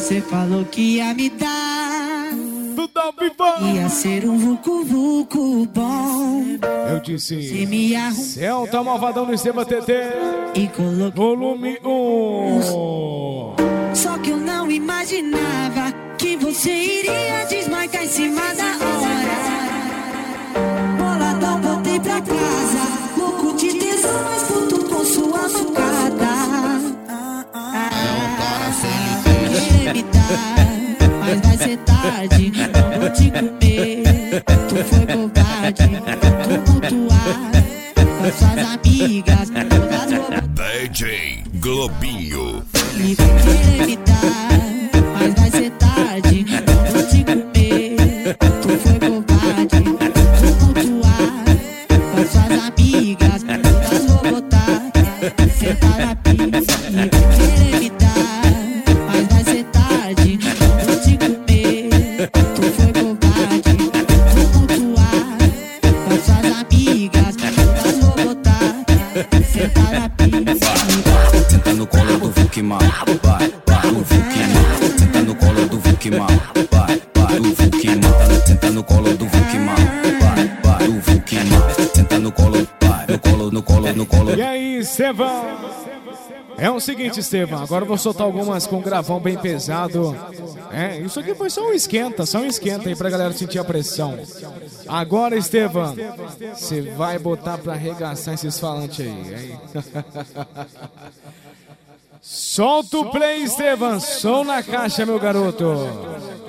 Você falou que ia me dar, ia ser um vucu-vucu bom. Eu disse, você me arrumou. Celta Malvadão no Esteban TT E colocou volume 1. Só que eu não imaginava que você iria desmarcar em cima da hora. Boladão, voltei pra casa, louco de tesão, mas puto com sua mancada. Querer me dar, mas vai ser tarde, não vou te comer. Tu foi covarde, tumultuar com suas amigas, todas roupas. DJ Globinho. E vai querer me dar, mas vai ser tarde, não vou te comer. Tu foi covarde, tumultuar com suas amigas, todas vou botar, sentar na pista. E vai querer me dar, mas vai ser tarde, não vou te comer. Tu foi covarde, tumultuar com suas amigas, todas vou botar, sentar na pista. Senta no colo do Vukimar, vai, vai, o Vukimar. Senta no colo do Vukimar, vai, vai, o Vukimar. Senta no colo do Vukimar, vai, vai, o Vukimar. Senta no colo, vai, no colo, no colo, no colo. E aí, Esteban? É o seguinte, Esteban, agora eu vou soltar algumas com gravão bem pesado. É, isso aqui foi só um esquenta aí pra galera sentir a pressão. Agora, Esteban, você vai botar pra arregaçar esses falantes aí. Solta o play, Esteban, som na caixa, meu garoto.